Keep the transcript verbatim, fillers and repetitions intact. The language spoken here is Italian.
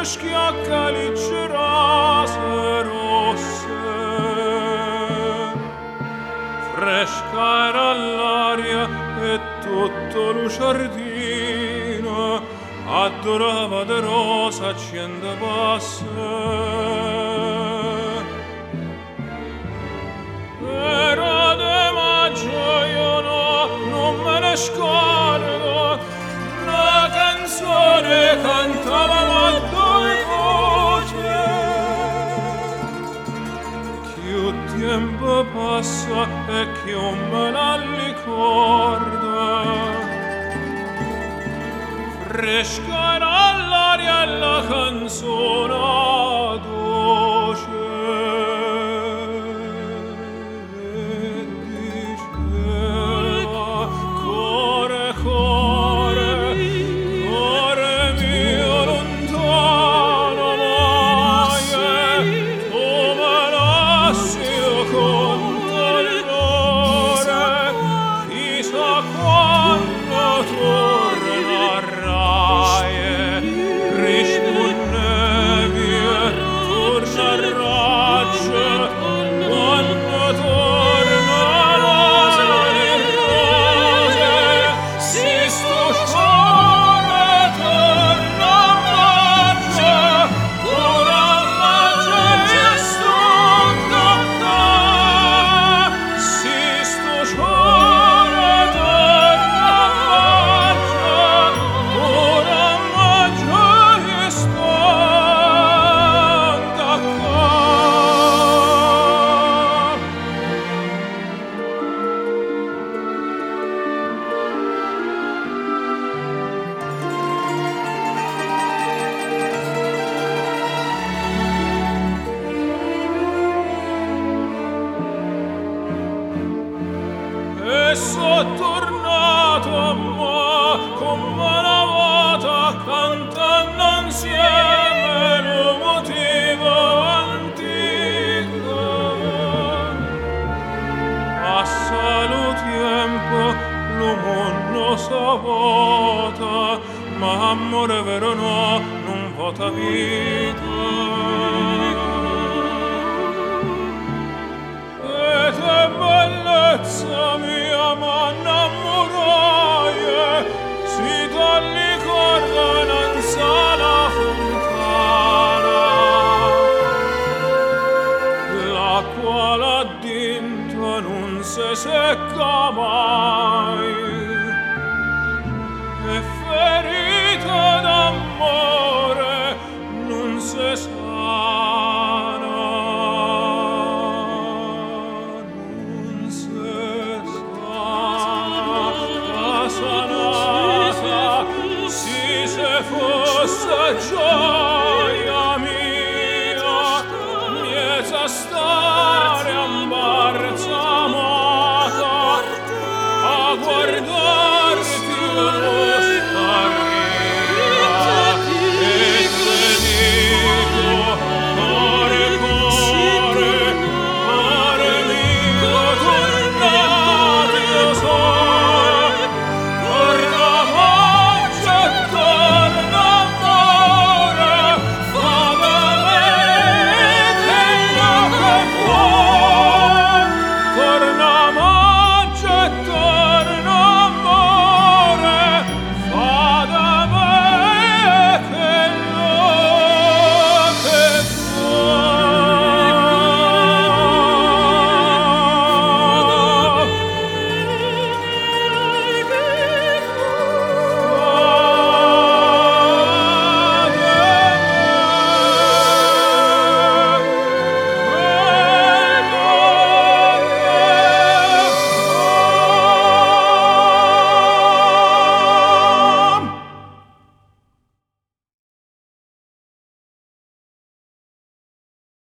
schiocca licce rose rosse. Fresca era l'aria e tutto lo giardino adorava de rosa accende basse. Era de maggio io no, non me ne scordo, la canzone cantavano a due voci. Più tempo passa e più me la ricorda. Fresca era l'aria e la canzone dolce. Diceva, core, core, core mio lontano mai, tu me lasci io con dolore, chissà quando tornerai, rispondevi e tornerai, quando tornerai le rose, si sto sciore torna maggio, ora maggio e sto da si sto sciore torna maggio, ora maggio e sto da e so tornato a me come una volta cantando insieme lo motivo antico. Passa lo tempo, lo mondo s'avvota, ma amore vero no, non vota vita. E te bellezza mia m'innamorai, si togli corda non sa la fontana, l'acqua là dentro non si secca mai, e ferita d'amore non si sa